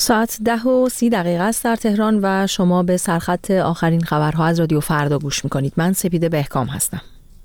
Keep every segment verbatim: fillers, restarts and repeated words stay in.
ساعت ده و سی دقیقه است در تهران و شما به سرخط آخرین خبرها از رادیو فردا گوش میکنید. من سپیده بهکام هستم.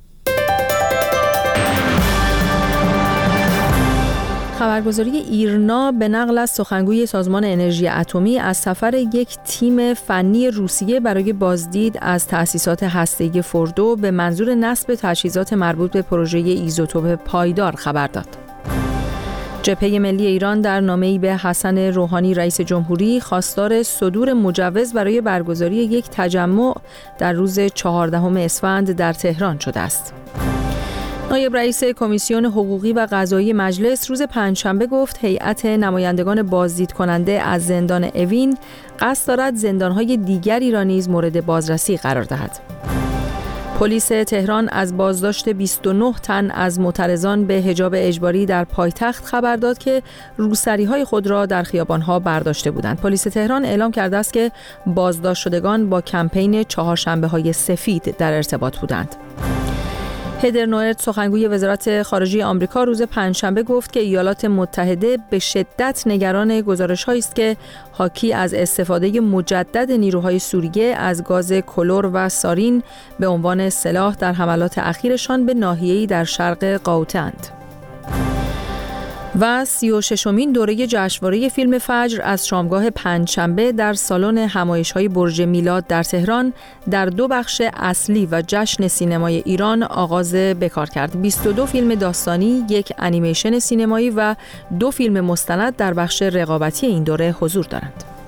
خبرگزاری ایرنا به نقل از سخنگوی سازمان انرژی اتمی از سفر یک تیم فنی روسیه برای بازدید از تأسیسات هسته‌ای فوردو به منظور نصب تجهیزات مربوط به پروژه ایزوتوپ پایدار خبر داد. جبهه ملی ایران در نامه‌ای به حسن روحانی رئیس جمهوری خواستار صدور مجوز برای برگزاری یک تجمع در روز چهاردهم اسفند در تهران شده است. نایب رئیس کمیسیون حقوقی و قضایی مجلس روز پنجشنبه گفت هیئت نمایندگان بازدید کننده از زندان اوین قصد دارد زندان‌های دیگری را نیز مورد بازرسی قرار دهد. پلیس تهران از بازداشت بیست و نه تن از معترضان به حجاب اجباری در پایتخت خبر داد که روسری‌های خود را در خیابان‌ها برداشته بودند. پلیس تهران اعلام کرده است که بازداشت شدگان با کمپین چهارشنبه‌های سفید در ارتباط بودند. هدر نوئرت سخنگوی وزارت خارجه آمریکا روز پنجشنبه گفت که ایالات متحده به شدت نگران گزارش‌هایی است که حاکی از استفاده مجدد نیروهای سوریه از گاز کلور و سارین به عنوان سلاح در حملات اخیرشان به ناحیه‌ای در شرق غوطه‌اند. و سی و ششمین دوره جشنواره فیلم فجر از شامگاه پنجشنبه در سالن همایش‌های برج میلاد در تهران در دو بخش اصلی و جشن سینمای ایران آغاز بکار کرد. بیست و دو فیلم داستانی، یک انیمیشن سینمایی و دو فیلم مستند در بخش رقابتی این دوره حضور دارند.